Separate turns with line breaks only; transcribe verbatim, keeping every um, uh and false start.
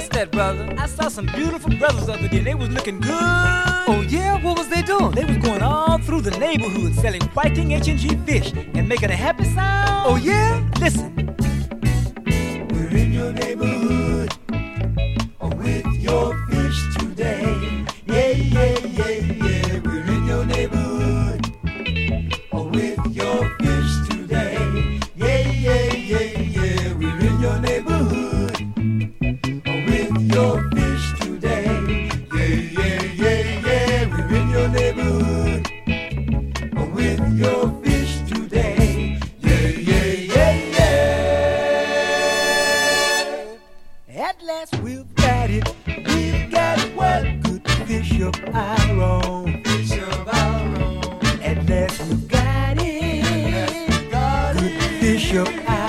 What's that, brother? I saw some beautiful brothers the other day. They was looking good.
Oh yeah? What was they doing?
They was going all through the neighborhood selling fighting H and G fish and making a happy sound.
Oh yeah?
Listen.
We're in your neighborhood with your fish today. Yeah, yeah, yeah, yeah. We're in your neighborhood with your fish today. Yeah, yeah, yeah, yeah. We're in your neighborhood with your fish today. Yeah, yeah, yeah, yeah. We're in your neighborhood with your fish today. Yeah, yeah, yeah, yeah.
At last we've got it. We've got what good fish of our own.
Fish of our own.
At last we've got it.
At last we got
good
it.
fish of our